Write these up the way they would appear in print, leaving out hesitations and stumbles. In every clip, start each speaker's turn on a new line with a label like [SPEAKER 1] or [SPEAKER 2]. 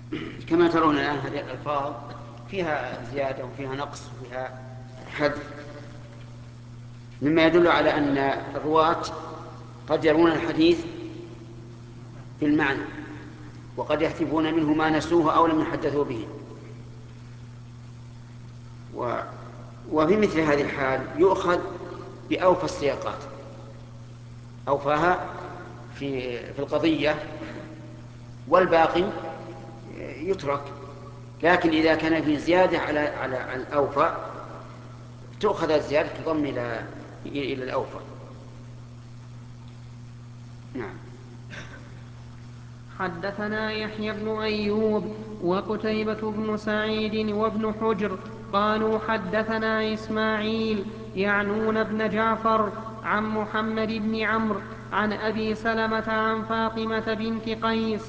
[SPEAKER 1] كما ترون الآن هذه الألفاظ فيها زيادة وفيها نقص وفيها حذف، مما يدل على أن الرواة قد يرون الحديث في المعنى، وقد يحذفون منه ما نسوه أو لم يحدثوا به. وفي مثل هذه الحال يؤخذ بأوفى السياقات، أوفاها في القضية، والباقي يترك. لكن إذا كان في زيادة على الأوفى تؤخذ الزيادة تضم إلى الأوفى. نعم.
[SPEAKER 2] حدثنا يحيى بن أيوب وقتيبة بن سعيد وابن حجر قالوا حدثنا إسماعيل يعنون بن جعفر عن محمد بن عمرو عن أبي سلمة عن فاطمة بنت قيس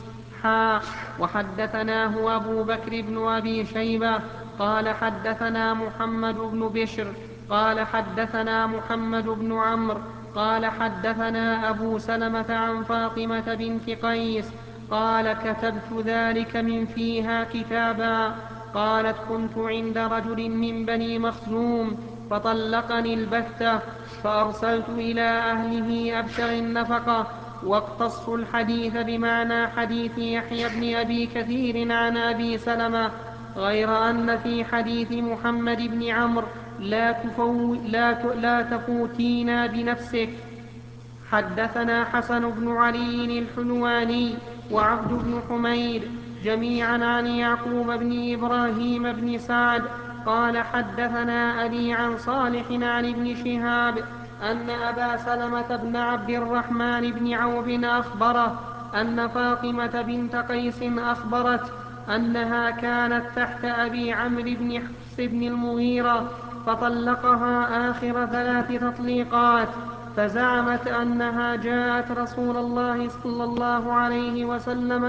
[SPEAKER 2] وحدثناه أبو بكر بن أبي شيبة قال حدثنا محمد بن بشر قال حدثنا محمد بن عمرو قال حدثنا أبو سلمة عن فاطمة بنت قيس قال كتبت ذلك من فيها كتابا. قالت كنت عند رجل من بني مخزوم فطلقني البتة فأرسلت إلى أهله أبتغي النفقة. واقتص الحديث بمعنى حديث يحيى بن أبي كثير عن أبي سلمة، غير أن في حديث محمد بن عمرو لا تفوتينا بنفسك. حدثنا حسن بن علي الحلواني وعبد بن حميد جميعا عن يعقوب بن إبراهيم بن سعد قال حدثنا أبي عن صالح عن ابن شهاب أن أبا سلمة بن عبد الرحمن بن عوف أخبره أن فاطمة بنت قيس أخبرت أنها كانت تحت أبي عمرو بن حفص بن المغيرة فطلقها آخر 3 تطليقات، فزعمت أنها جاءت رسول الله صلى الله عليه وسلم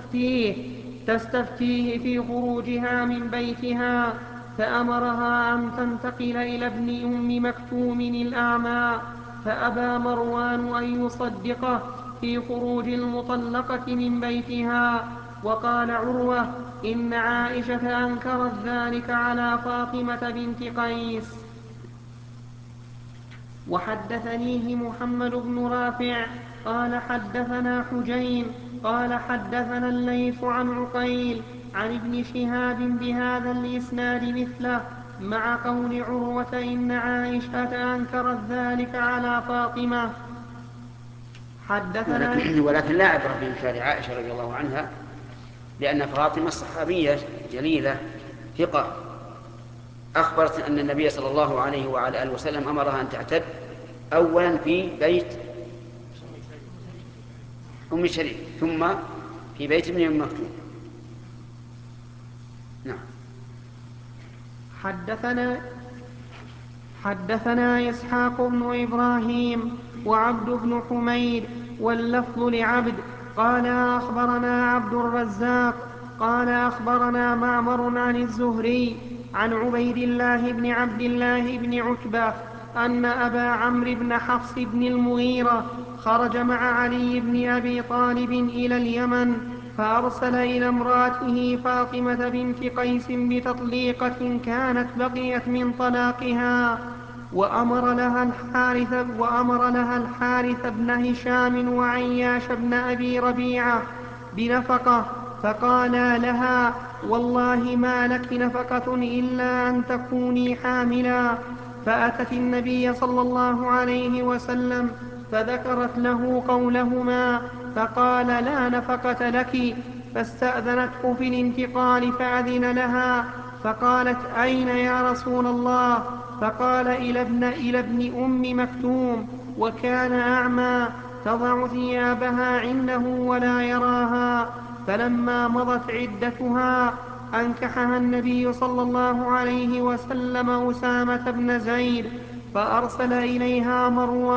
[SPEAKER 2] تستفتيه في خروجها من بيتها، فأمرها أن تنتقل إلى ابن أم مكتوم الأعمى، فأبى مروان أن يصدقه في خروج المطلقة من بيتها. وقال عروة إن عائشة أنكرت ذلك على فاطمة بنت قيس. وحدثنيه محمد بن رافع قال حدثنا حجين قال حدثنا الليث عن عقيل عن ابن شهاب بهذا الإسناد مثله، مع قول عروة إن عائشة أنكرت ذلك على فاطمة. حدثنا
[SPEAKER 1] ولكن لا عبرة بإنكار عائشة رضي الله عنها، لأن فاطمة صحابية جليلة ثقة، أخبرت أن النبي صلى الله عليه وعلى آله وسلم أمرها أن تعتد أولا في بيت أم شريك ثم في بيت ابن أم مكتوم. نعم.
[SPEAKER 2] حدثنا إسحاق بن إبراهيم وعبد بن حميد واللفظ لعبد قال أخبرنا عبد الرزاق قال أخبرنا معمر عن الزهري عن عبيد الله بن عبد الله بن عتبة أن أبا عمرو بن حفص بن المغيرة خرج مع علي بن أبي طالب إلى اليمن، فأرسل إلى امرأته فاطمة بنت قيس بتطليقة كانت بقيت من طلاقها، وأمر لها الحارث بن هشام وعياش بن أبي ربيعة بنفقة، فقالا لها والله ما لك نفقة إلا أن تكوني حاملا. فأتت النبي صلى الله عليه وسلم فذكرت له قولهما، فقال لا نفقة لك، فاستأذنته في الانتقال فأذن لها، فقالت أين يا رسول الله؟ فقال إلى ابن أم مكتوم، وكان أعمى، تضع ثيابها عنده ولا يراها. فلما مضت عدتها أنكحها النبي صلى الله عليه وسلم أسامة بن زيد، فأرسل إليها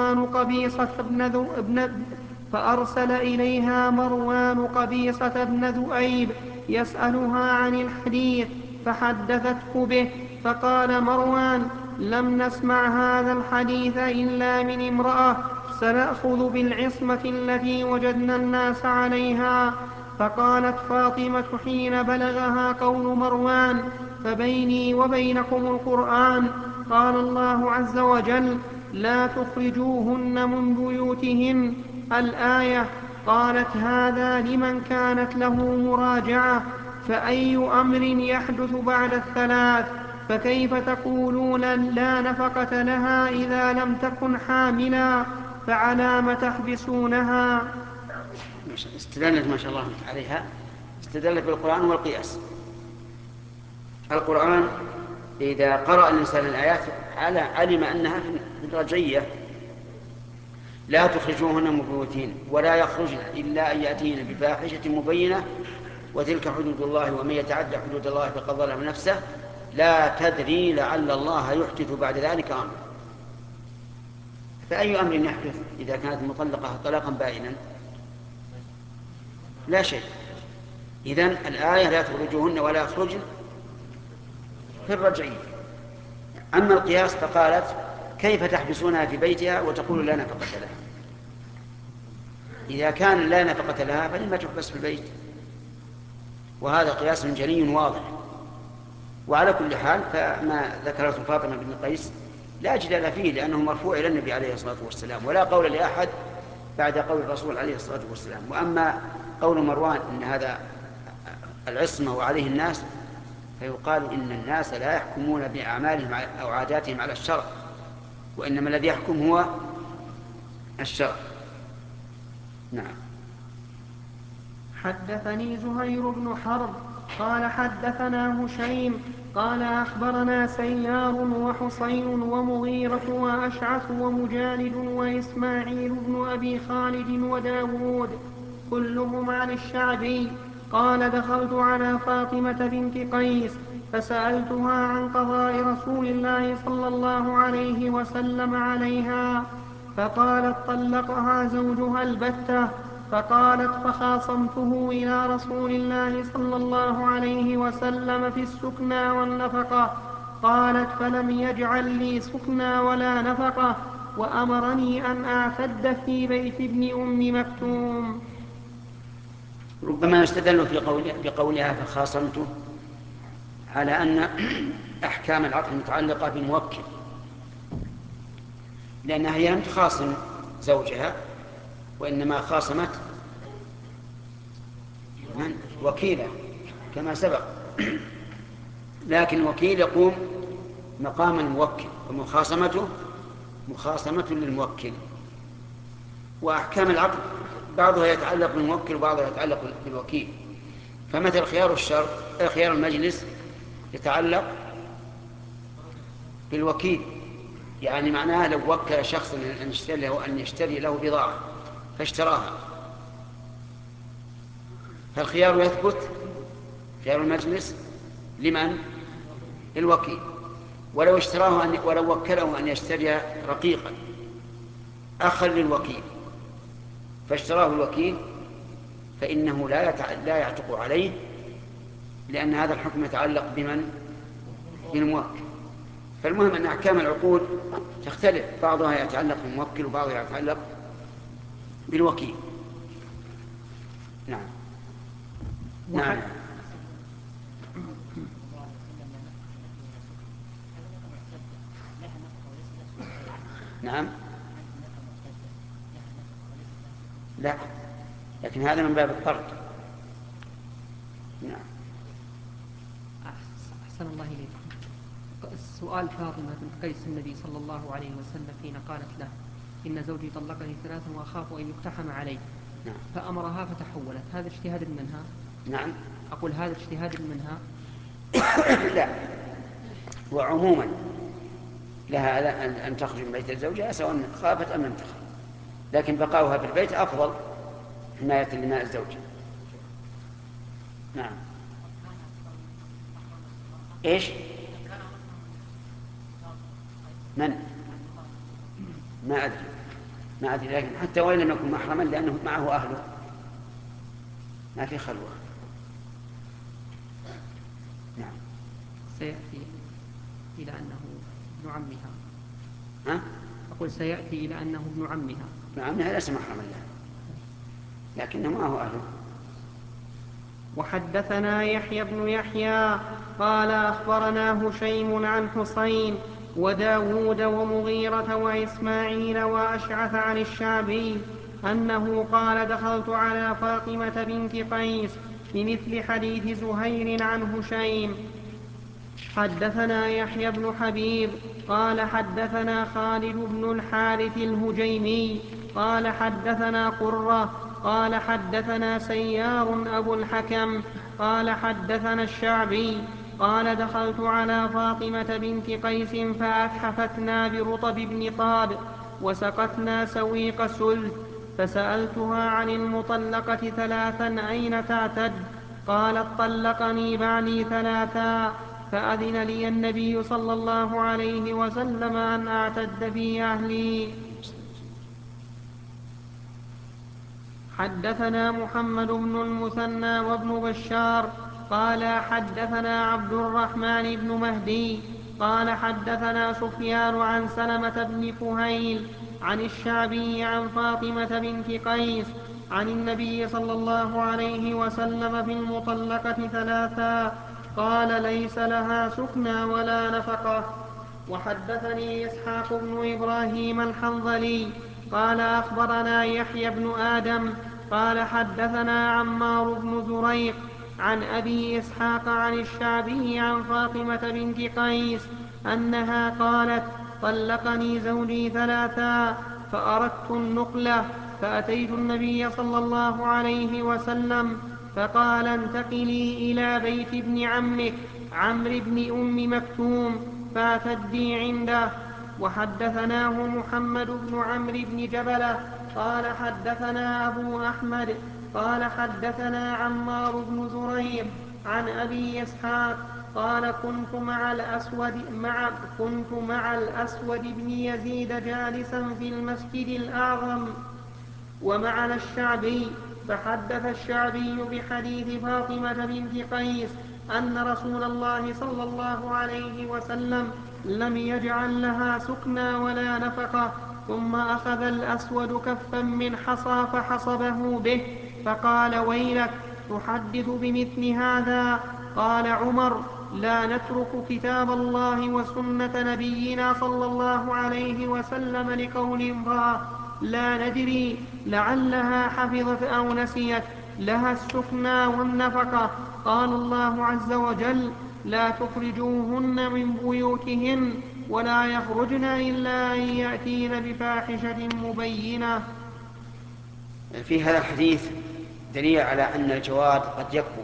[SPEAKER 2] مروان قبيصة بن ذؤيب يسألها عن الحديث، فحدثته به، فقال مروان لم نسمع هذا الحديث إلا من امرأة، سنأخذ بالعصمة التي وجدنا الناس عليها. فقالت فاطمة حين بلغها قول مروان: فبيني وبينكم القرآن. قال الله عز وجل: لا تخرجوهن من بيوتهن، الآية. قالت: هذا لمن كانت له مراجعة، فأي أمر يحدث بعد الثلاث؟ فكيف تقولون لا نفقة لها إذا لم تكن حاملا؟ فعلام تحبسونها؟
[SPEAKER 1] استدلت ما شاء الله عليها، استدلت بالقرآن والقياس. القرآن إذا قرأ الإنسان الآيات علم أنها في الرجعية: لا تخرجوهن من بيوتهن ولا يخرجن إلا أن يأتين بفاحشة مبينة وتلك حدود الله ومن يتعدى حدود الله فقد ظلم نفسه لا تدري لعل الله يحدث بعد ذلك أمرا. فأي أمر يحدث إذا كانت المطلقة طلاقا بائنا؟ لا شيء. إذن الآية لا تخرجوهن ولا يخرجن في الرجعية. أما القياس فقالت: كيف تحبسونها في بيتها وتقول لا نفقة لها؟ إذا كان لا نفقة لها فلما تحبس في البيت؟ وهذا قياس جلي واضح. وعلى كل حال فما ذكرته فاطمة بن قيس لا جدال فيه، لأنه مرفوع إلى النبي عليه الصلاة والسلام، ولا قول لأحد بعد قول الرسول عليه الصلاة والسلام. وأما قول مروان إن هذا العصمة وعليه الناس، فيقال إن الناس لا يحكمون بأعمالهم أو عاداتهم على الشرع، وإنما الذي يحكم هو الشرع. نعم.
[SPEAKER 2] حدثني زهير بن حرب قال حدثنا هشيم قال أخبرنا سيار وحسين ومغيرة وأشعث ومجالد وإسماعيل بن أبي خالد وداود كلهم عن الشعبي قال: دخلت على فاطمة بنت قيس فسألتها عن قضاء رسول الله صلى الله عليه وسلم عليها، فقالت: طلقها زوجها البتة. فقالت: فخاصمته إلى رسول الله صلى الله عليه وسلم في السكنى والنفقة. قالت: فلم يجعل لي سكنى ولا نفقة، وأمرني أن أعتد في بيت ابن أم مكتوم.
[SPEAKER 1] ربما يستدل بقولها فخاصمته على أن أحكام العقد متعلقة بالموكل، لأنها هي لم تخاصم زوجها، وإنما خاصمت وكيله كما سبق. لكن الوكيل يقوم مقام الموكل، ومخاصمته مخاصمة للموكل. وأحكام العقد بعضها يتعلق بالموكل وبعضها يتعلق بالوكيل. فمثل خيار المجلس يتعلق بالوكيل، يعني معناه لو وكل شخص أن يشتري له بضاعة فاشتراها، فالخيار يثبت، خيار المجلس لمن؟ للوكيل. ولو وكله أن يشتري رقيقا أخا للوكيل فاشتراه الوكيل، فإنه لا يعتق عليه، لأن هذا الحكم يتعلق بمن؟ بالموكل. فالمهم أن أحكام العقود تختلف، بعضها يتعلق بالموكل وبعضها يتعلق بالوكيل. نعم. نعم. نعم. لا، لكن هذا من باب الطرد. نعم.
[SPEAKER 2] أحسن الله إليكم. سؤال فاطمة بنت قيس النبي صلى الله عليه وسلم حين قالت له: إن زوجي طلقني 3 وأخاف أن يقتحم علي.
[SPEAKER 1] نعم.
[SPEAKER 2] فأمرها فتحولت، هذا اجتهاد منها؟
[SPEAKER 1] نعم.
[SPEAKER 2] أقول هذا اجتهاد منها؟
[SPEAKER 1] لا، وعموما لها أن تخرج من بيت زوجها سواء خافت أم لم تخف، لكن بقاؤها في البيت أفضل حماية لماء الزوج. نعم. إيش؟ من؟ ما أدري، لكن حتى وإن لم يكن محرما لأنه معه أهله ما في خلوة. نعم.
[SPEAKER 2] سيأتي إلى أنه ابن عمها.
[SPEAKER 1] ها؟
[SPEAKER 2] أقول سيأتي إلى أنه ابن عمها.
[SPEAKER 1] ابن عمها ليس محرما لها، لكنه معه أهله.
[SPEAKER 2] وحدثنا يحيى بن يحيى قال أخبرنا هشيم عن حسين وداود ومغيرة وإسماعيل وأشعث عن الشعبي أنه قال دخلت على فاطمة بنت قيس بمثل حديث زهير عن هشيم. حدثنا يحيى بن حبيب قال حدثنا خالد بن الحارث الهجيمي قال حدثنا قرة قال حدثنا سيار أبو الحكم قال حدثنا الشعبي قال دخلت على فاطمة بنت قيس فأتحفتنا برطب بن طاب وسقتنا سويق سلت فسألتها عن المطلقة ثلاثا أين تعتد؟ قالت طلقني بعلي ثلاثا فأذن لي النبي صلى الله عليه وسلم أن أعتد في أهلي. حدثنا محمد بن المثنى وابن بشار قال حدثنا عبد الرحمن بن مهدي قال حدثنا سفيان عن سلمة بن كهيل عن الشعبي عن فاطمة بنت قيس عن النبي صلى الله عليه وسلم في المطلقة ثلاثا قال ليس لها سكنى ولا نفقة. وحدثني إسحاق بن إبراهيم الحنظلي قال أخبرنا يحيى بن آدم قال حدثنا عمار بن زريق عن أبي إسحاق عن الشعبي عن فاطمة بنت قيس أنها قالت طلقني زوجي ثلاثا فأردت النقلة فأتيت النبي صلى الله عليه وسلم فقال انتقلي إلى بيت ابن عمك عمرو بن أم مكتوم فاعتدي عنده. وحدثناه محمد بن عمرو بن جبلة قال حدثنا أبو أحمد قال حدثنا عمار بن زريق عن أبي إسحاق قال كنت مع الأسود بن يزيد جالسا في المسجد الأعظم ومعنا الشعبي فحدث الشعبي بحديث فاطمة بنت قيس أن رسول الله صلى الله عليه وسلم لم يجعل لها سكنى ولا نفقة. ثم أخذ الأسود كفا من حصى فحصبه به فقال ويلك تحدث بمثل هذا؟ قال عمر لا نترك كتاب الله وسنة نبينا صلى الله عليه وسلم لقول امرأة لا ندري لعلها حفظت أو نسيت لها السكنى والنفقة. قال الله عز وجل لا تخرجوهن من بيوتهن ولا يخرجن إلا أن يأتين بفاحشة مبينة.
[SPEAKER 1] في هذا الحديث دليل على أن الجواد قد يكبر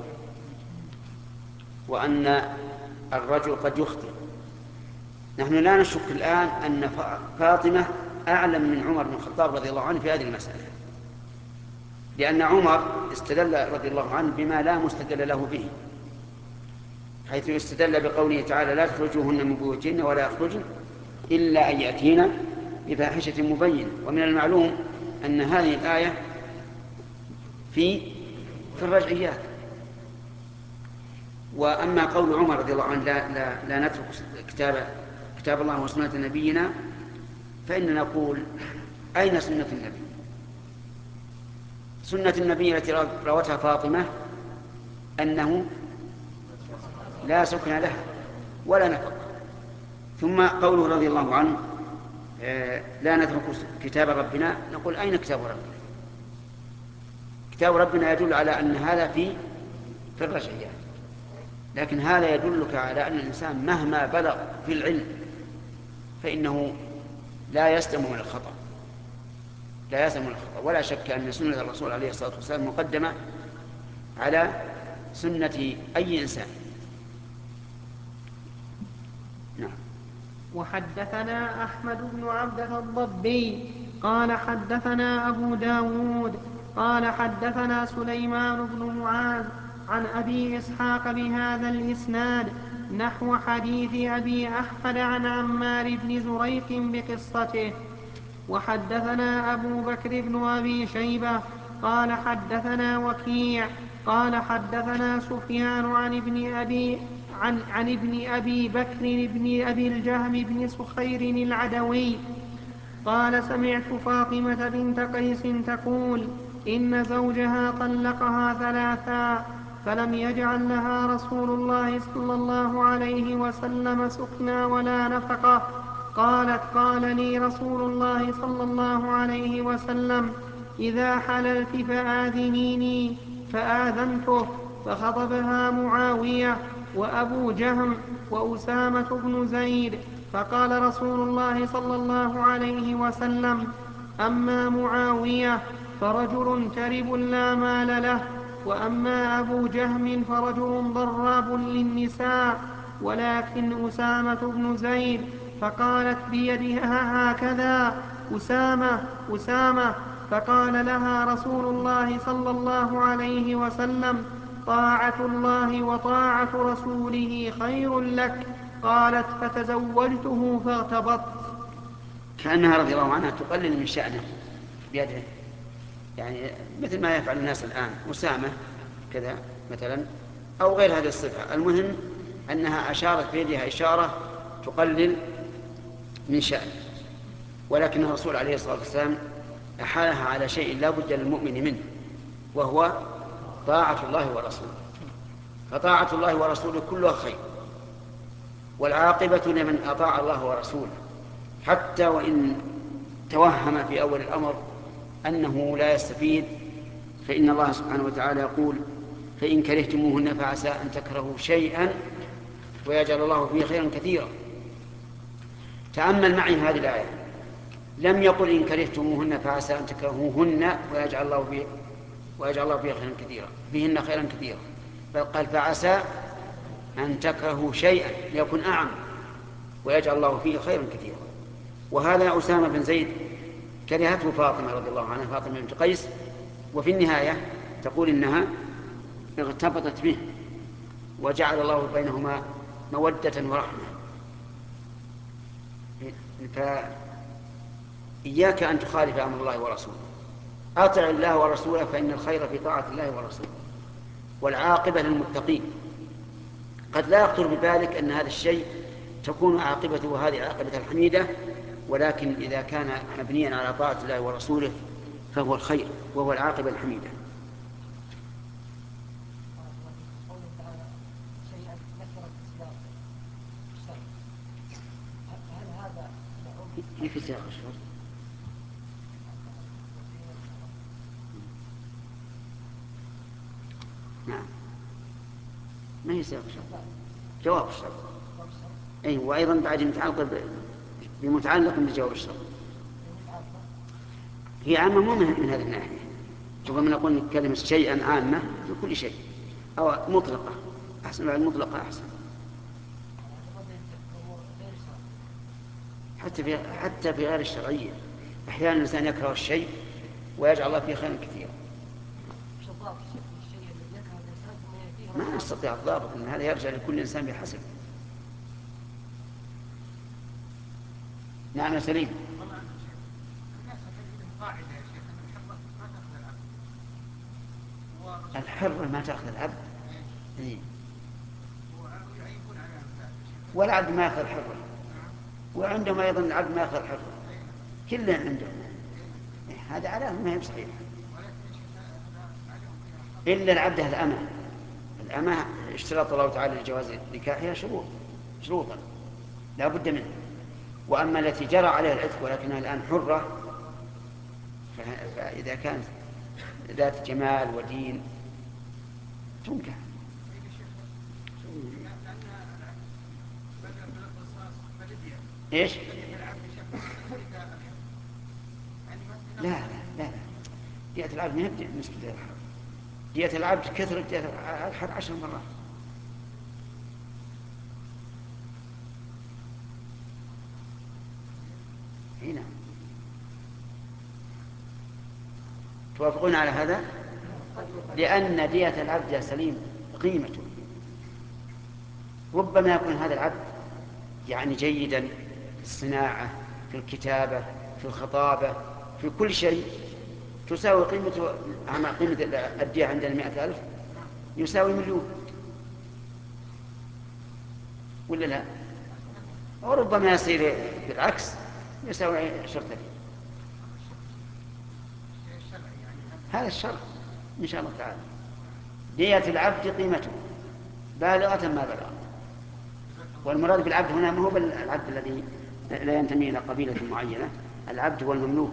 [SPEAKER 1] وأن الرجل قد يخطئ. نحن لا نشك الآن أن فاطمة أعلم من عمر بن الخطاب رضي الله عنه في هذه المسألة، لأن عمر استدل رضي الله عنه بما لا مستدل له به، حيث استدل بقوله تعالى لا تخرجوهن من بيوتهن ولا يخرجن إلا أن يأتين بفاحشة مبينة. ومن المعلوم أن هذه الآية في الرجعيات. وأما قول عمر رضي الله عنه لا نترك كتاب الله وسنة نبينا، فإننا نقول أين سنة النبي؟ سنة النبي التي روتها فاطمة أنه لا سكن لها ولا نفق. ثم قوله رضي الله عنه لا نترك كتاب ربنا، نقول أين كتاب ربنا؟ كتاب ربنا يدل على أن هذا في الرجعيات، لكن هذا يدلك على أن الإنسان مهما بلغ في العلم فإنه لا يسلم من الخطأ، ولا شك أن سنة الرسول عليه الصلاة والسلام مقدمة على سنة أي إنسان. نعم.
[SPEAKER 2] وحدثنا أحمد بن عبدة الضبي قال حدثنا أبو داود قال حدثنا سليمان بن معاذ عن أبي إسحاق بهذا الإسناد نحو حديث أبي أحمد عن عمار بن زريق بقصته. وحدثنا أبو بكر بن أبي شيبة قال حدثنا وكيع قال حدثنا سفيان عن ابن أبي بكر بن أبي الجهم بن سخير العدوي قال سمعت فاطمة بنت قيس تقول إن زوجها طلقها ثلاثا فلم يجعل لها رسول الله صلى الله عليه وسلم سكنى ولا نفقة. قالت: قال لي رسول الله صلى الله عليه وسلم: إذا حللت فآذنيني، فآذنته. فخطبها معاوية وأبو جهم وأسامة بن زيد. فقال رسول الله صلى الله عليه وسلم: أما معاوية فرجل ترب لا مال له، وأما أبو جهم فرجل ضراب للنساء، ولكن أسامة بن زيد. فقالت بيدها هكذا: أسامة أسامة. فقال لها رسول الله صلى الله عليه وسلم: طاعة الله وطاعة رسوله خير لك. قالت: فتزوجته فاغتبطت.
[SPEAKER 1] كأنها رضي الله عنها تقلل من شأنه بيده، يعني مثل ما يفعل الناس الآن، أسامة كذا مثلا، أو غير هذه الصفة. المهم أنها أشارت بيدها إشارة تقلل من شأنه، ولكن الرسول عليه الصلاة والسلام أحالها على شيء لا بد للمؤمن منه، وهو طاعة الله ورسوله. فطاعة الله ورسوله كلها خير، والعاقبة لمن أطاع الله ورسوله، حتى وإن توهم في أول الأمر أنه لا يستفيد، فإن الله سبحانه وتعالى يقول: فإن كرهتموهن فعسى أن تكرهوا شيئا ويجعل الله فيه خيرا كثيرا. تأمل معي هذه الآية، لم يقل إن كرهتموهن فعسى أن تكرهوهن ويجعل الله فيه خيرا كثيرا، فيهن خيرا كثيرا، بل قال فعسى أن تكرهوا شيئا ليكن أعم ويجعل الله فيه خيرا كثيرا. وهذا أسامة بن زيد كرهته فاطمة رضي الله عنها، فاطمة بنت قيس، وفي النهاية تقول إنها ارتبطت به وجعل الله بينهما مودة ورحمة. فإياك أن تخالف أمر الله ورسوله، أطع الله ورسوله، فإن الخير في طاعة الله ورسوله، والعاقبة للمتقين. قد لا يخطر ببالك أن هذا الشيء تكون عاقبته هذه العاقبة الحميدة، ولكن إذا كان مبنيا على طاعة الله ورسوله فهو الخير وهو العاقبة الحميدة. في سياق الشرط. نعم، ما هي سياق الشرط، جواب الشرط. أي، وأيضا بعد بمتعلق بجواب الشرط. هي عامة مو من هذه الناحية، ربما نقول كلمة شيئا عامة لكل شيء، أو مطلقة أحسن، بعد مطلقة أحسن. حتى في غير الشرعية أحيانا الإنسان يكره الشيء ويجعل الله فيه خيرا كثيرا. ما نستطيع الضابط، أن هذا يرجع لكل إنسان بحسب. نعم يا سليم. الحرة ما تأخذ العبد، والعبد ما يأخذ الحرة، وعندهم أيضا العبد ما يأخذ الحرة، كلهم عندهم. هذا علامة ما هي بصحيح، إلا العبد الأمة. الأمة اشترط الله تعالى لجواز نكاحها شروطا لا بد منه. وأما التي جرى عليها العتق ولكنها الآن حرة، فإذا كانت ذات جمال ودين تنكح. إيش؟ لا لا لا لا، دية العبد ما يبدأ مثل دية الحر. دية العبد كثرت دية الحر 10 مرات. هنا توافقون على هذا؟ لأن دية العبد يا سليم قيمته، ربما يكون هذا العبد يعني جيدا في الصناعة، في الكتابة، في الخطابة، في كل شيء، تساوي قيمة الدية عندنا 100,000 يساوي 1,000,000، ولا لا؟ وربما يصير بالعكس يساوي 10,000. هذا الشرع إن شاء الله تعالى. دية العبد قيمته بالغة ما بلغ. والمراد بالعبد هنا ما هو العبد الذي لا ينتمي إلى قبيلة معينة، العبد هو المملوك.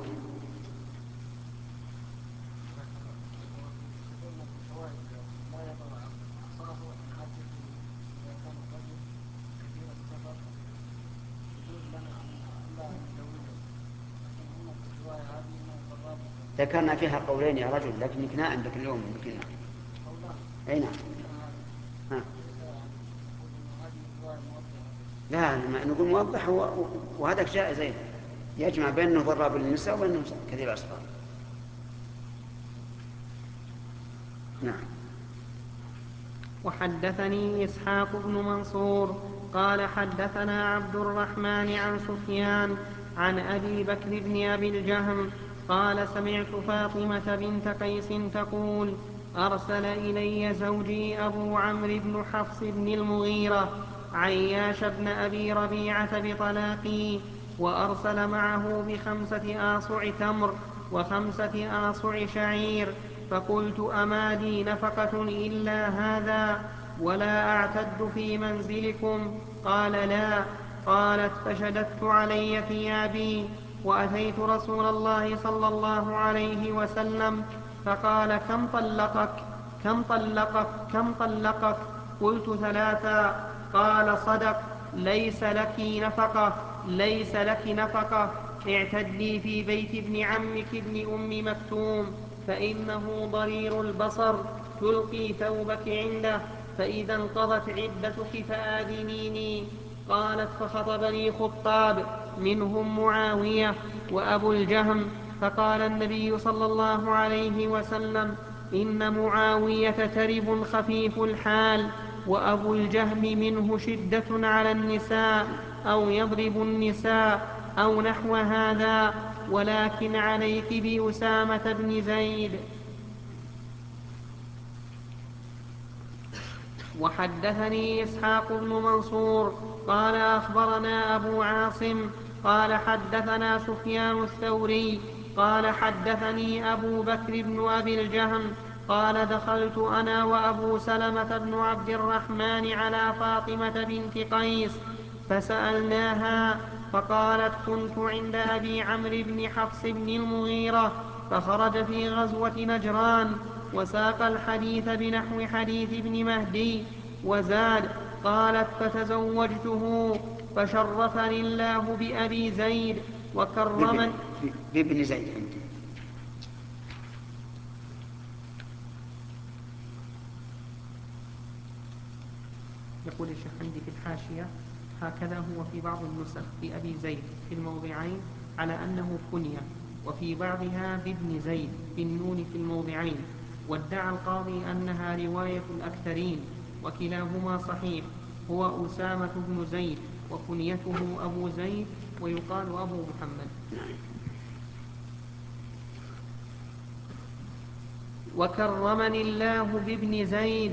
[SPEAKER 1] ذكرنا فيها قولين يا رجل، لكنك ما عندك اليوم يمكن. أي نعم. لا نقول موضح، وهذا جائز أيضا، يجمع بين ضراب النساء وبين كثير الأصغار. نعم.
[SPEAKER 2] وحدثني إسحاق بن منصور قال حدثنا عبد الرحمن عن سفيان عن أبي بكر بن أبي الجهم قال سمعت فاطمة بنت قيس تقول أرسل إلي زوجي أبو عمرو بن حفص بن المغيرة عياش بن أبي ربيعة بطلاقي، وأرسل معه ب5 آصع تمر و5 آصع شعير، فقلت أما لي نفقة إلا هذا ولا أعتد في منزلكم؟ قال لا. قالت فشددت علي ثيابي وأتيت رسول الله صلى الله عليه وسلم فقال كم طلقك؟ قلت 3. قال صدق، ليس لك نفقة، اعتدي في بيت ابن عمك ابن أم مكتوم فإنه ضرير البصر، تلقي ثوبك عنده، فإذا انقضت عدتك فآذنيني. قالت فخطبني خطاب منهم معاوية وأبو الجهم، فقال النبي صلى الله عليه وسلم إن معاوية ترب خفيف الحال، وأبو الجهم منه شدة على النساء أو يضرب النساء أو نحو هذا، ولكن عليك بأسامة بن زيد. وحدثني إسحاق بن منصور قال أخبرنا أبو عاصم قال حدثنا سفيان الثوري قال حدثني أبو بكر بن أبي الجهم قال دخلت أنا وأبو سلمة بن عبد الرحمن على فاطمة بنت قيس فسألناها، فقالت كنت عند أبي عمرو بن حفص بن المغيرة فخرج في غزوة نجران، وساق الحديث بنحو حديث ابن مهدي وزاد. قالت فتزوجته فشرفني الله بأبي زيد وكرمني
[SPEAKER 1] بابن زيد عندي.
[SPEAKER 2] يقول الشيخ عندي في الحاشية هكذا هو في بعض النسخ بأبي زيد في الموضعين على أنه كنية، وفي بعضها بابن زيد بالنون في الموضعين، وادعى القاضي أنها رواية الأكثرين، وكلاهما صحيح. هو أسامة بن زيد وكنيته أبو زيد ويقال أبو محمد. وكرمني الله بابن زيد.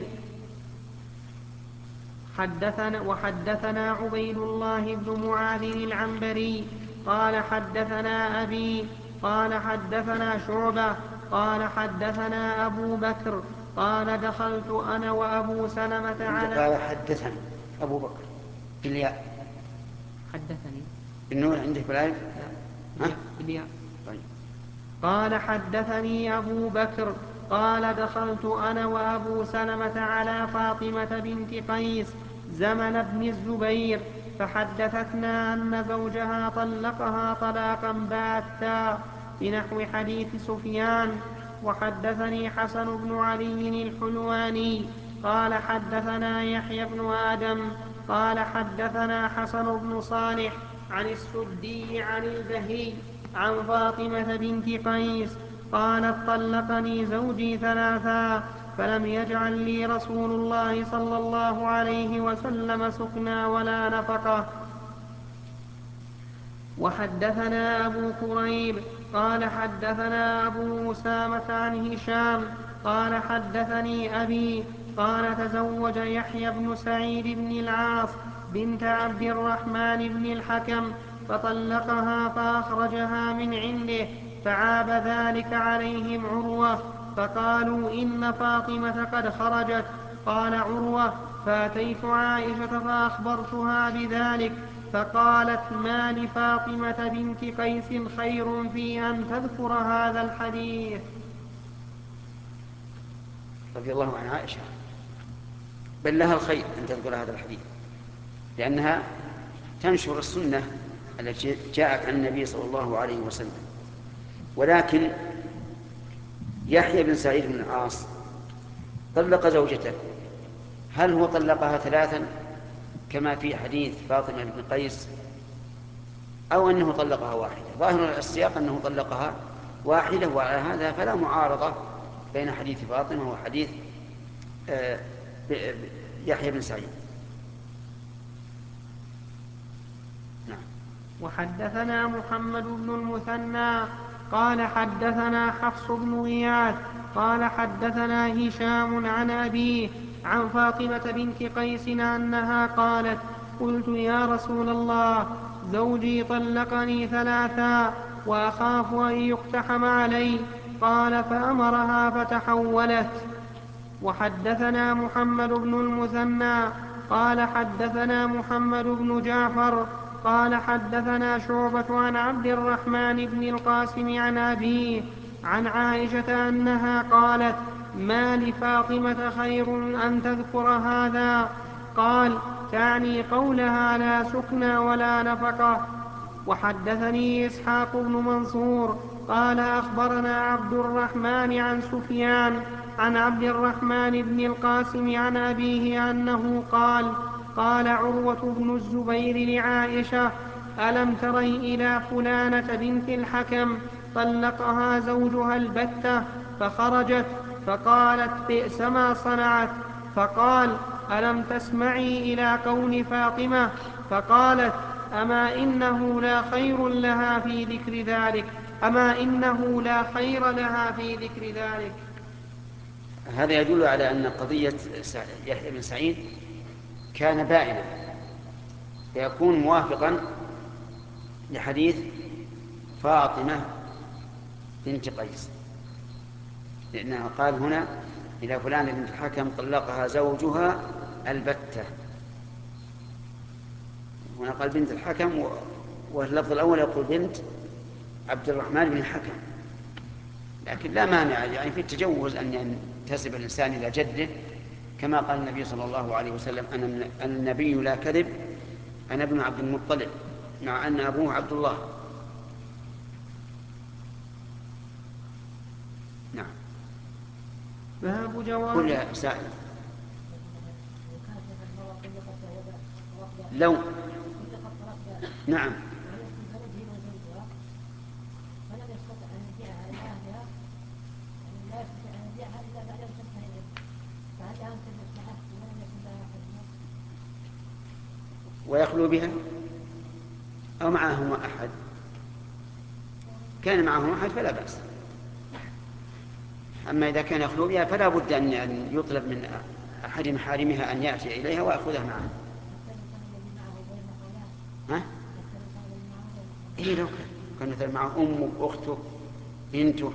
[SPEAKER 2] وحدثنا عبيد الله بن معاذ العنبري قال حدثنا أبي قال حدثنا شعبة قال حدثنا أبو بكر قال دخلت أنا وأبو سلمة على
[SPEAKER 1] قال حدثني أبو بكر بالياء.
[SPEAKER 2] حدثني
[SPEAKER 1] النور عندك بالعين؟
[SPEAKER 2] بالياء.
[SPEAKER 1] طيب.
[SPEAKER 2] قال حدثني أبو بكر قال دخلت أنا وأبو سلمة على فاطمة بنت قيس زمن ابن الزبير فحدثتنا أن زوجها طلقها طلاقا باتا بنحو حديث سفيان. وحدثني حسن بن علي الحلواني قال حدثنا يحيى بن آدم قال حدثنا حسن بن صالح عن السدي عن البهي عن فاطمة بنت قيس قالت طلقني زوجي 3 فلم يجعل لي رسول الله صلى الله عليه وسلم سكنا ولا نفقة. وحدثنا أبو كريب قال حدثنا أبو أسامة عن هشام قال حدثني أبي قال تزوج يحيى بن سعيد بن العاص بنت عبد الرحمن بن الحكم فطلقها فأخرجها من عنده، فعاب ذلك عليهم عروة فقالوا إن فاطمة قد خرجت. قال عروة: فأتيت عائشة فأخبرتها بذلك، فقالت: ما لفاطمة بنت قيس خير في أن تذكر هذا الحديث.
[SPEAKER 1] رضي الله عن عائشة، بل لها الخير أن تذكر هذا الحديث، لأنها تنشر السنة التي جاءت عن النبي صلى الله عليه وسلم. ولكن يحيى بن سعيد بن العاص طلق زوجته، هل هو طلقها 3 كما في حديث فاطمة بن قيس، أو أنه طلقها واحدة؟ ظاهر السياق أنه طلقها واحدة، وعلى هذا فلا معارضة بين حديث فاطمة وحديث يحيى بن سعيد. نعم.
[SPEAKER 2] وحدثنا محمد بن المثنى قال حدثنا حفص بن غياث قال حدثنا هشام عن أبيه عن فاطمة بنت قيس أنها قالت: قلت يا رسول الله، زوجي طلقني 3 وأخاف أن يقتحم علي. قال: فأمرها فتحولت. وحدثنا محمد بن المثنى قال حدثنا محمد بن جعفر قال حدثنا شعبة عن عبد الرحمن بن القاسم عن أبيه عن عائشة أنها قالت: ما لفاطمة خير أن تذكر هذا. قال: تعني قولها لا سكنى ولا نفقة. وحدثني إسحاق بن منصور قال أخبرنا عبد الرحمن عن سفيان عن عبد الرحمن بن القاسم عن أبيه أنه قال: قال عروة بن الزبير لعائشة: ألم تري إلى فلانة بنت الحكم طلقها زوجها البتة فخرجت، فقالت: بئس ما صنعت. فقال: ألم تسمعي إلى قول فاطمة؟ فقالت: أما إنه لا خير لها في ذكر ذلك، أما إنه لا خير لها في ذكر ذلك.
[SPEAKER 1] هذا يدل على أن قضية يحيى بن سعيد كان بائنا، فيكون موافقا لحديث فاطمة بنت قيس، لأنها قال هنا: إلى فلان بنت الحكم طلقها زوجها البتة. هنا قال بنت الحكم، واللفظ الأول يقول بنت عبد الرحمن بن الحكم، لكن لا مانع يعني في التجوز أن ينتسب الإنسان إلى جده، كما قال النبي صلى الله عليه وسلم: أنا النبي لا كذب، أنا ابن عبد المطلب، مع أن أبوه عبد الله. نعم.
[SPEAKER 2] باب جواز.
[SPEAKER 1] قل يا سائل، لو نعم ويخلو بها أو معهم أحد، كان معهم أحد فلا بأس. أما إذا كان يخلو بها فلا بد أن يطلب من أحد محارمها أن يأتي إليها ويأخذها معه. ها؟ إيه لو كان مثل معه أمه، أخته، بنته.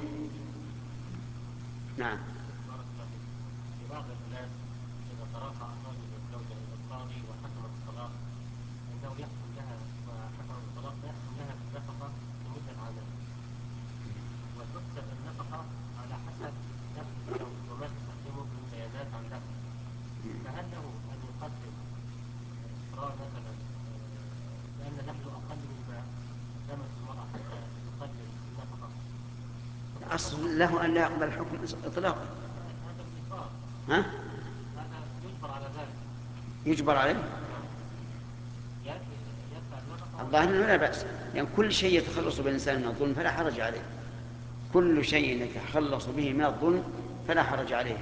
[SPEAKER 1] نعم.
[SPEAKER 3] في بعض البلاد إذا ترافع الرجل والزوجة إلى القاضي وحكم بالطلاق، أنه يحكم لها وحكم بالطلاق يحكم لها بالنفقة لمدة عامين، وتحسب النفقة على حسب دخل الزوج وما تستخدمه من زيادات عن دخله. فهل له أن يقدم إصرار مثلا لأن دخله أقل مما قدمت المرأة حتى يقلل النفقة؟
[SPEAKER 1] أصل له أن لا يقبل الحكم إطلاقا.
[SPEAKER 3] هذا الإصرار،
[SPEAKER 1] ها؟
[SPEAKER 3] هذا يجبر على ذلك.
[SPEAKER 1] يجبر عليه.
[SPEAKER 3] يدفع النفقة.
[SPEAKER 1] الظاهر أنه لا بأس، يعني كل شيء يتخلص بالإنسان من الظلم فلا حرج عليه، كل شيء يتخلص به من الظلم فلا حرج عليه.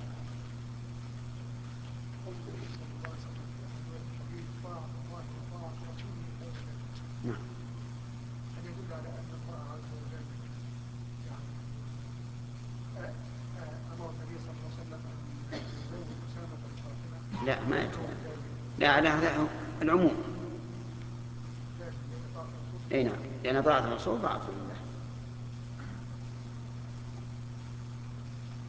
[SPEAKER 1] نعم.
[SPEAKER 4] هل يدل على أن الله عز وجل يعني أمر النبي صلى الله عليه وسلم أن يزوج أسامة بفاطمة؟
[SPEAKER 1] لا ما يدل. لا على هذا العموم. اي نعم، لأن طاعة الرسول طاعة الله.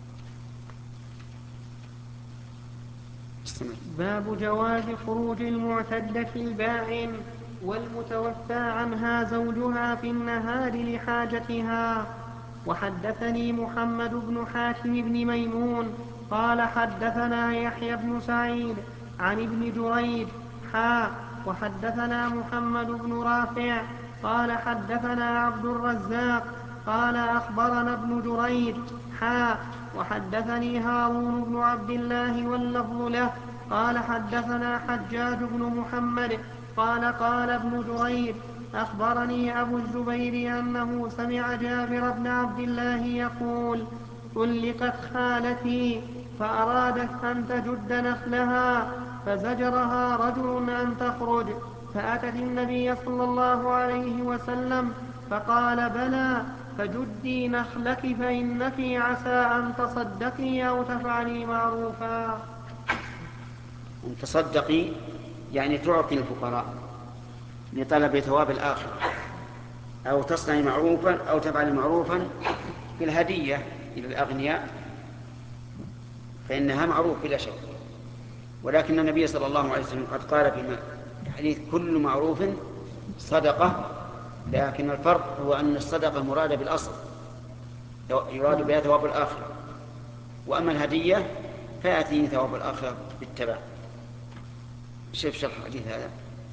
[SPEAKER 2] باب جواز خروج المعتدة البائن والمتوفى عنها زوجها في النهار لحاجتها. وحدثني محمد بن حاتم بن ميمون قال حدثنا يحيى بن سعيد عن ابن جريج وحدثنا محمد بن رافع قال حدثنا عبد الرزاق قال أخبرنا ابن جريج وحدثني هارون بن عبد الله واللفظ له قال حدثنا حجاج بن محمد قال ابن جريج أخبرني أبو الزبير أنه سمع جابر بن عبد الله يقول طلقت خالتي فأرادت أن تجد نخلها فزجرها رجل أن تخرج فأتت النبي صلى الله عليه وسلم فقال بلى فجدي نخلك فإنك عسى أن تصدقي أو تفعلي معروفا.
[SPEAKER 1] أن تصدقي يعني تعطي الفقراء لطلب ثواب الآخرة، أو تصنعي معروفا أو تفعلي معروفا بالهدية إلى الأغنياء، فإنها معروف بلا شك. ولكن النبي صلى الله عليه وسلم قد قال في حديث كل معروف صدقة، لكن الفرق هو أن الصدقة مرادة بالأصل يراد بها ثواب الآخرة، وأما الهدية فيأتي ثواب الآخرة بالتبع. شوف شرح الحديث هذا.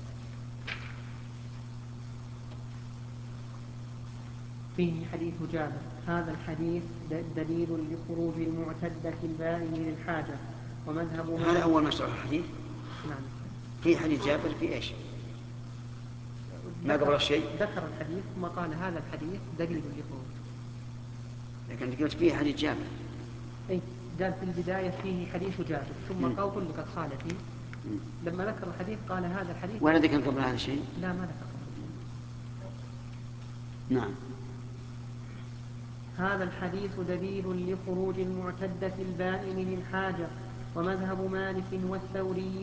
[SPEAKER 2] فيه حديث جابر. هذا الحديث دليل لخروج المعتدة البائن للحاجة ومذهب
[SPEAKER 1] هذا أول ما شرح الحديث.
[SPEAKER 2] نعم.
[SPEAKER 1] في حديث جابر في إيش؟ ما قبل شيء
[SPEAKER 2] ذكر الحديث ثم قال هذا الحديث دليل لخروج.
[SPEAKER 1] لكن قلت فيه حديث جابر.
[SPEAKER 2] أي قال في البداية فيه حديث جابر ثم قال طلقت خالتي. لما ذكر الحديث قال هذا الحديث.
[SPEAKER 1] ولا ذكر قبل هذا الشيء؟
[SPEAKER 2] لا ما ذكر قبل شيء.
[SPEAKER 1] نعم.
[SPEAKER 2] هذا الحديث دليل لخروج المعتدة البائن للحاجة ومذهب مالك والثوري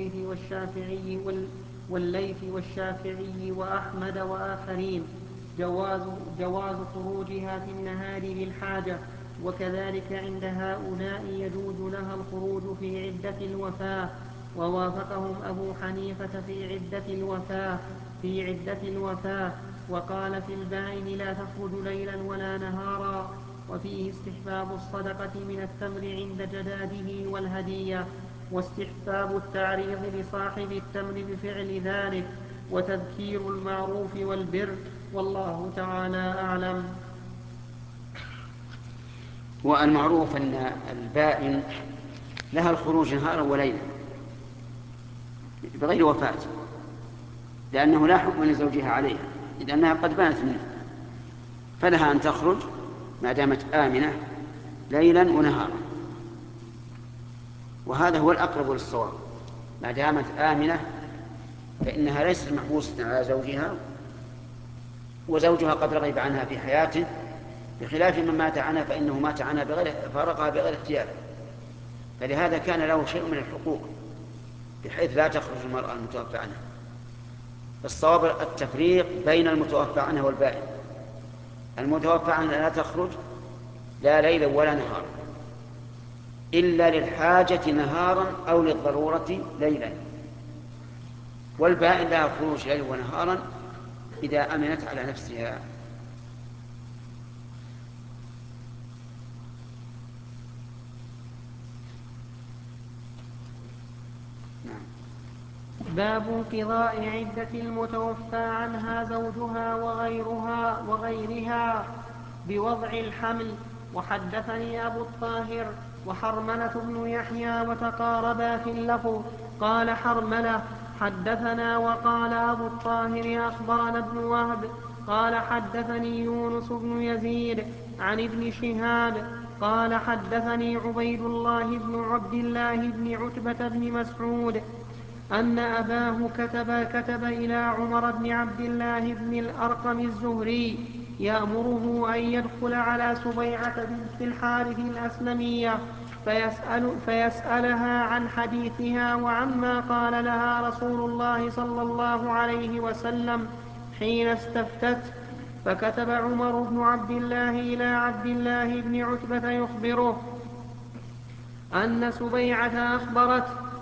[SPEAKER 2] والليث والشافعي وأحمد وآخرين جواز خروجها في النهار للحاجة، وكذلك عند هؤلاء يجوز لها الخروج في عدة الوفاة، ووافقهم أبو حنيفة في عدة الوفاة وقال في البائن لا تخرج ليلا ولا نهارا. وفيه استحباب الصدقة من التمر عند جداده والهدية، واستحباب التعريض لصاحب التمر بفعل ذلك، وتذكير المعروف والبر، والله تعالى أعلم.
[SPEAKER 1] والمعروف أن البائن لها الخروج نهارا وليلا بغير وفاة، لأنه لا حكم لزوجها عليها لأنها قد بانت منه، فلها أن تخرج ما دامت آمنة ليلا ونهارا، وهذا هو الأقرب للصواب. ما دامت آمنة فإنها ليست محبوسة على زوجها، وزوجها قد رغب عنها في حياته، بخلاف من مات عنها فإنه مات عنها فارقها بغير اختيار، فلهذا كان له شيء من الحقوق بحيث لا تخرج المرأة المتوفى عنها. الصواب التفريق بين المتوفى عنها والبائن. المتوفى عنها لا تخرج لا ليلا ولا نهارا إلا للحاجة نهارا أو للضرورة ليلا، والبائن لها خروج ليلا ونهارا إذا أمنت على نفسها.
[SPEAKER 2] باب انقضاء عدة المتوفى عنها زوجها وغيرها بوضع الحمل. وحدثني أبو الطاهر وحرملة بن يحيى وتقاربا في اللفظ. قال حرملة حدثنا، وقال أبو الطاهر أخبرنا ابن وهب قال حدثني يونس بن يزيد عن ابن شهاب قال حدثني عبيد الله بن عبد الله بن عتبة بن مسعود أن أباه كتب إلى عمر بن عبد الله بن الأرقم الزهري يأمره أن يدخل على سبيعة بنت الحارث الأسلمية فيسألها عن حديثها وعما قال لها رسول الله صلى الله عليه وسلم حين استفتت. فكتب عمر بن عبد الله إلى عبد الله بن عتبة يخبره أن سبيعة أخبرت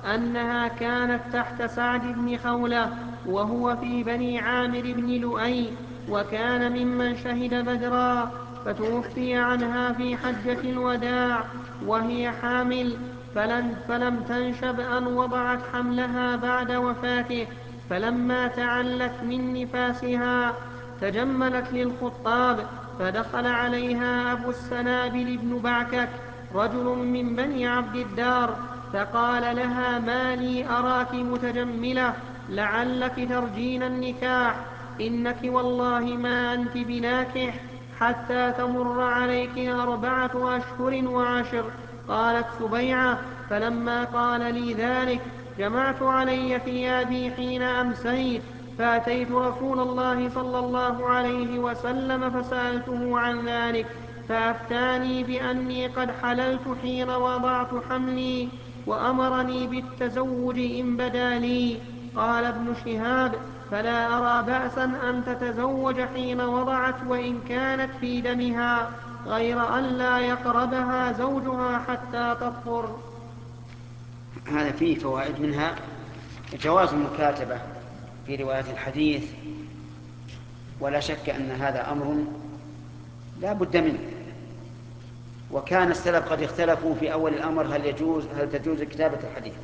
[SPEAKER 2] أنها كانت تحت سعد بن خولة وهو في بني عامر بن لؤي، وكان ممن شهد بدرا، فتوفي عنها في حجة الوداع وهي حامل، فلم تنشب أن وضعت حملها بعد وفاته. فلما تعلت من نفاسها تجملت للخطاب، فدخل عليها أبو السنابل بن بعكك رجل من بني عبد الدار، فقال لها: ما لي أراك متجملة، لعلك ترجين النكاح، إنك والله ما أنت بناكح حتى تمر عليك 4 أشهر و10. قالت سبيعة: فلما قال لي ذلك جمعت علي ثيابي حين أمسيت، فأتيت رسول الله صلى الله عليه وسلم فسألته عن ذلك، فأفتاني بأني قد حللت حين وضعت حملي، وأمرني بالتزوج إن بدا لي. قال ابن شهاب: فلا أرى بأسا أن تتزوج حين وضعت وإن كانت في دمها، غير أن لا يقربها زوجها حتى تطهر.
[SPEAKER 1] هذا فيه فوائد، منها جواز المكاتبة في رواية الحديث، ولا شك أن هذا أمر لا بد منه. وكان السلف قد اختلفوا في أول الأمر هل تجوز كتابة الحديث،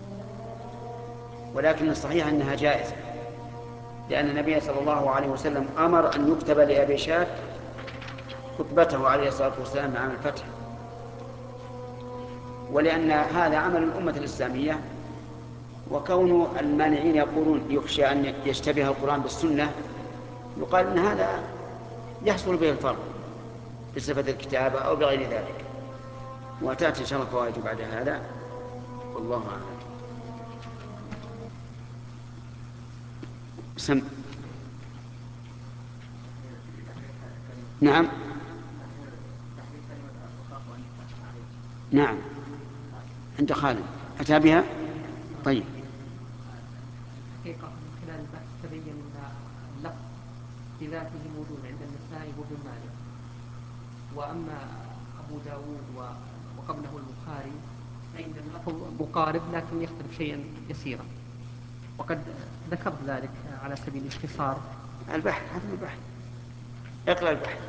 [SPEAKER 1] ولكن الصحيح أنها جائزة، لأن النبي صلى الله عليه وسلم أمر أن يكتب لأبي شاك خطبته عليه الصلاة والسلام عام الفتح، ولأن هذا عمل الأمة الإسلامية. وكون المانعين يقولون يخشى أن يشتبه القرآن بالسنة، يقال أن هذا يحصل به الفرق بصفة الكتابة أو بغير ذلك. وتأتي إن شاء الله فوائد بعد هذا، والله أعلم. سم. نعم نعم، عند خالد أتى بها. طيب،
[SPEAKER 5] حقيقة من خلال البحث تبين أن اللفظ بذاته موجود عند النسائي وابن ماجه، وأما أبو داود وقبله البخاري فإن اللفظ مقارب لكن يختلف شيئا يسيرا، وقد ذكرت ذلك على سبيل الاختصار.
[SPEAKER 1] البحث، هذا البحث، اقرأ البحث.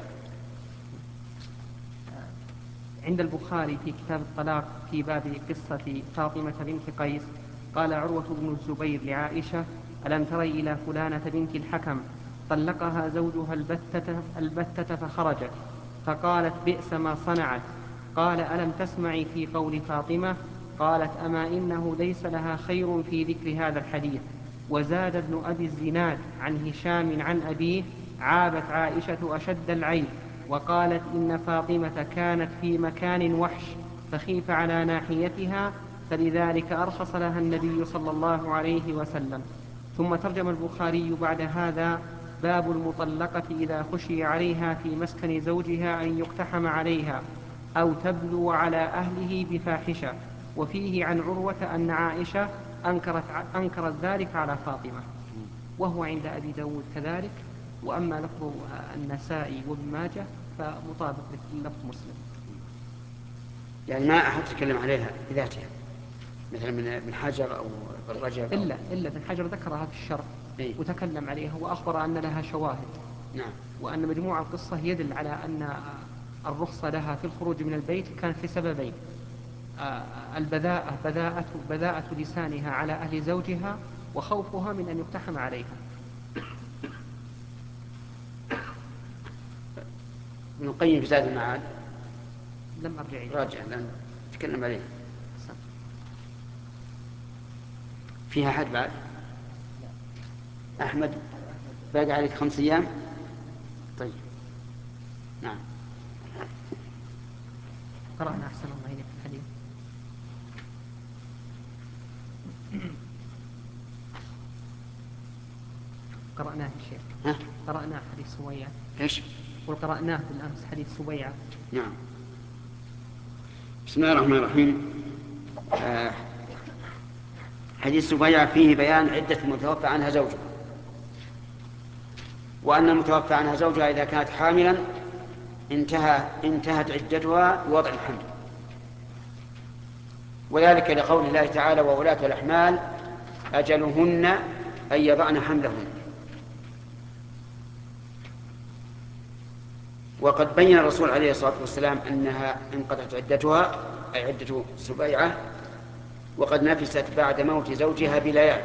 [SPEAKER 5] عند البخاري في كتاب الطلاق في باب قصة فاطمة بنت قيس قال عروة بن الزبير لعائشة: ألم تري إلى فلانة بنت الحكم طلقها زوجها البتة فخرجت، فقالت: بئس ما صنعت. قال: ألم تسمعي في قول فاطمة؟ قالت: أما إنه ليس لها خير في ذكر هذا الحديث. وزاد ابن أبي الزناد عن هشام عن أبيه: عابت عائشة أشد العيب، وقالت: إن فاطمة كانت في مكان وحش فخيف على ناحيتها، فلذلك أرخص لها النبي صلى الله عليه وسلم. ثم ترجم البخاري بعد هذا: باب المطلقة إذا خشي عليها في مسكن زوجها أن يقتحم عليها أو تبلو على أهله بفاحشة. وفيه عن عروة أن عائشة أنكرت ذلك على فاطمة، وهو عند أبي داود كذلك. وأما لفظ النسائي وابن ماجه فمطابق للفظ مسلم،
[SPEAKER 1] يعني ما أحد يتكلم عليها بذاتها، مثلا من حجر أو الرجل
[SPEAKER 5] إلا ابن حجر ذكرها في الشرح وتكلم عليها وأخبر أن لها شواهد.
[SPEAKER 1] نعم.
[SPEAKER 5] وأن مجموع القصة يدل على أن الرخصة لها في الخروج من البيت كانت لسببين: بذاءة لسانها على أهل زوجها، وخوفها من أن يقتحم عليها.
[SPEAKER 1] ابن القيم في زاد المعاد
[SPEAKER 5] لم أرجع إليه،
[SPEAKER 1] راجع لأن تكلم عليه. فيها حد بعد؟ أحمد باقي عليك 5 أيام. طيب، نعم.
[SPEAKER 5] قرأنا أحسن الله إليك الحديث. قرأناه الشيخ. قرأناه حديث سبيعة.
[SPEAKER 1] إيش؟
[SPEAKER 5] وقرأناه بالأمس حديث سبيعة.
[SPEAKER 1] نعم. بسم الله الرحمن الرحيم. حديث سبيعة فيه بيان عدة المتوفى عنها زوجها، وأن المتوفى عنها زوجها إذا كانت حاملا انتهت عدتها بوضع الحمل. وذلك لقول الله تعالى وولاة الأحمال أجلهن أن يضعن حملهن. وقد بين الرسول عليه الصلاة والسلام أنها انقضت عدتها أي عدة سبيعة وقد نفست بعد موت زوجها بليال.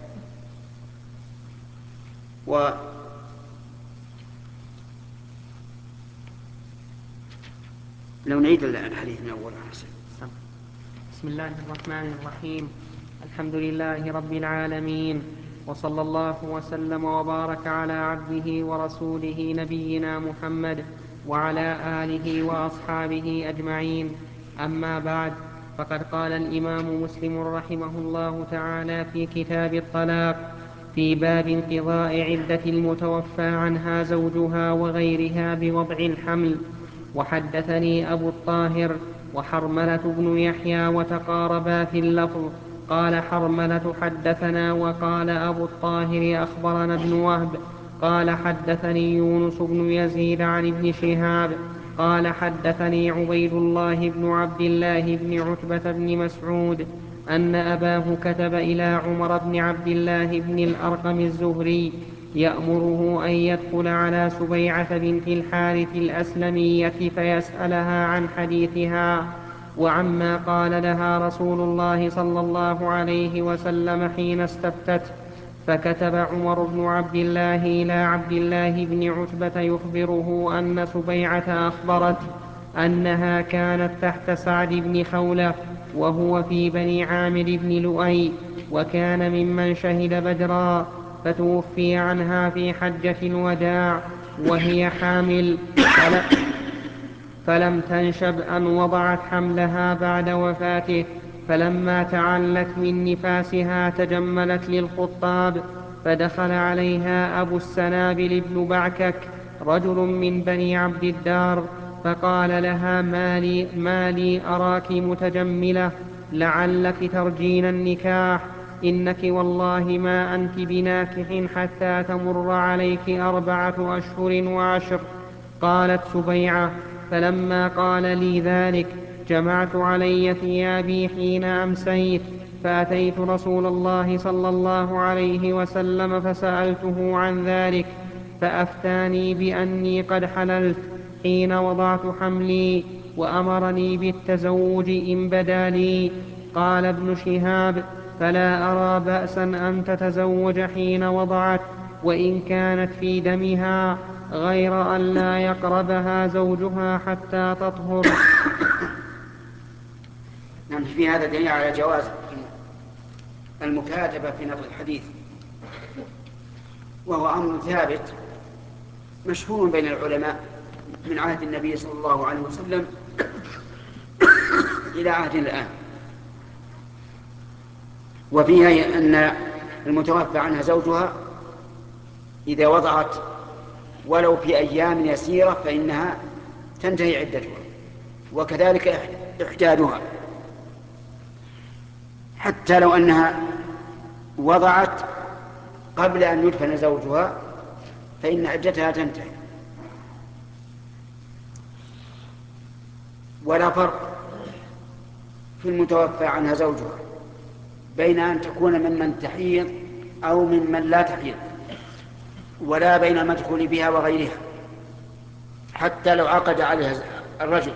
[SPEAKER 1] لو نعيد الحديث من أول
[SPEAKER 5] بسم الله الرحمن الرحيم. الحمد لله رب العالمين، وصلى الله وسلم وبارك على عبده ورسوله نبينا محمد وعلى آله وأصحابه أجمعين. أما بعد، فقد قال الإمام مسلم رحمه الله تعالى في كتاب الطلاق في باب انقضاء عدة المتوفى عنها زوجها وغيرها بوضع الحمل: وحدثني أبو الطاهر وحرملة بن يحيى وتقاربا في اللفظ. قال حرملة حدثنا، وقال أبو الطاهر أخبرنا ابن وهب قال حدثني يونس بن يزيد عن ابن شهاب قال حدثني عبيد الله بن عبد الله بن عتبة بن مسعود أن أباه كتب إلى عمر بن عبد الله بن الأرقم الزهري يأمره أن يدخل على سبيعة بنت الحارث الأسلمية فيسألها عن حديثها وعما قال لها رسول الله صلى الله عليه وسلم حين استفتت. فكتب عمر بن عبد الله إلى عبد الله بن عتبة يخبره أن سبيعة أخبرت أنها كانت تحت سعد بن خولة وهو في بني عامر بن لؤي وكان ممن شهد بدرا، فتوفي عنها في حجة الوداع وهي حامل فلم تنشب أن وضعت حملها بعد وفاته، فلما تعلت من نفاسها تجملت للخطاب، فدخل عليها أبو السنابل بن بعكك رجل من بني عبد الدار فقال لها ما لي أراك متجملة، لعلك ترجين النكاح، إنك والله ما أنت بناكح حتى تمر عليك 4 أشهر و10. قالت سبيعة: فلما قال لي ذلك جمعت علي ثيابي حين أمسيت، فأتيت رسول الله صلى الله عليه وسلم فسألته عن ذلك، فأفتاني بأني قد حللت حين وضعت حملي، وأمرني بالتزوج إن بدا لي. قال ابن شهاب: فلا أرى بأسا أن تتزوج حين وضعت وإن كانت في دمها، غير أن لا يقربها زوجها حتى تطهر.
[SPEAKER 1] نعم، في هذا دليل على جواز المكاتبة في نقل الحديث، وهو أمر ثابت مشهور بين العلماء من عهد النبي صلى الله عليه وسلم إلى عهد الآن. وفيها أن المتوفى عنها زوجها إذا وضعت ولو في أيام يسيرة فإنها تنتهي عدتها، وكذلك إحدادها، حتى لو أنها وضعت قبل أن يدفن زوجها فإن عدتها تنتهي. ولا فرق في المتوفى عنها زوجها بين أن تكون ممن تحيض أو ممن لا تحيض، ولا بين المدخول بها وغيرها، حتى لو عقد عليها الرجل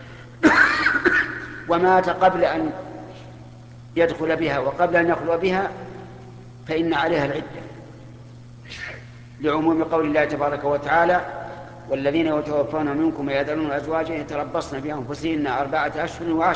[SPEAKER 1] ومات قبل أن يدخل بها وقبل أن يخلو بها فإن عليها العدة، لعموم قول الله تبارك وتعالى: والذين يتوفون منكم ويذرون أزواجا يتربصن بأنفسهن 4 أشهر و10.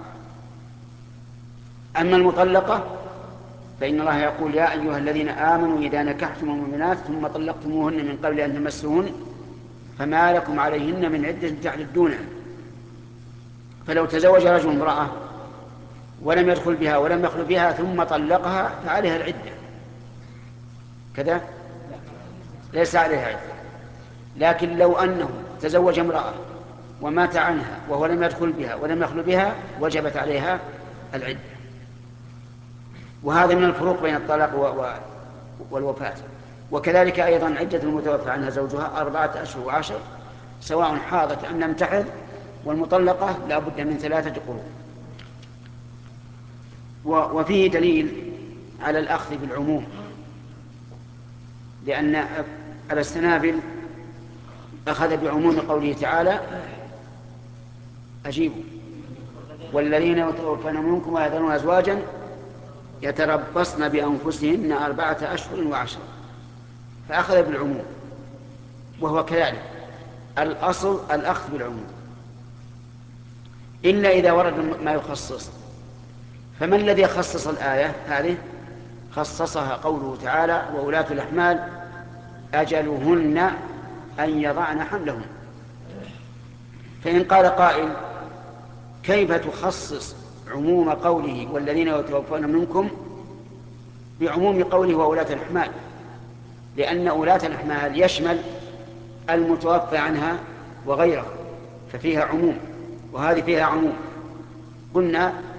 [SPEAKER 1] أما المطلقة فإن الله يقول: يا أيها الذين آمنوا إذا نكحتم المؤمنات ثم طلقتموهن من قبل أن تمسوهن فما لكم عليهن من عدة تعتدونها. فلو تزوج رجل امرأة ولم يدخل بها ولم يخلو بها ثم طلقها فعليها العدة كذا، ليس عليها عدة. لكن لو أنه تزوج امرأة ومات عنها وهو لم يدخل بها ولم يخلو بها وجبت عليها العدة. وهذا من الفروق بين الطلاق والوفاة. وكذلك أيضا عدة المتوفى عنها زوجها 4 أشهر و10 سواء حاضت أم لم تحض، والمطلقة لا بد من 3 قروء. وفيه دليل على الأخذ بالعموم، لأن أبا السنابل أخذ بعموم قوله تعالى: أجيبوا والذين يتوفون منكم ويذرون أزواجا يتربصن بأنفسهن 4 أشهر و10، فأخذ بالعموم، وهو كذلك الأصل الأخذ بالعموم، إلا إذا ورد ما يخصص. فما الذي خصص الآية هذه؟ خصصها قوله تعالى: وولاة الأحمال أجلهن أن يضعن حملهن. فإن قال قائل: كيف تخصص عموم قوله والذين يتوفون منكم بعموم قوله وولاة الأحمال؟ لأن ولاة الأحمال يشمل المتوفى عنها وغيره، ففيها عموم، وهذه فيها عموم. قلنا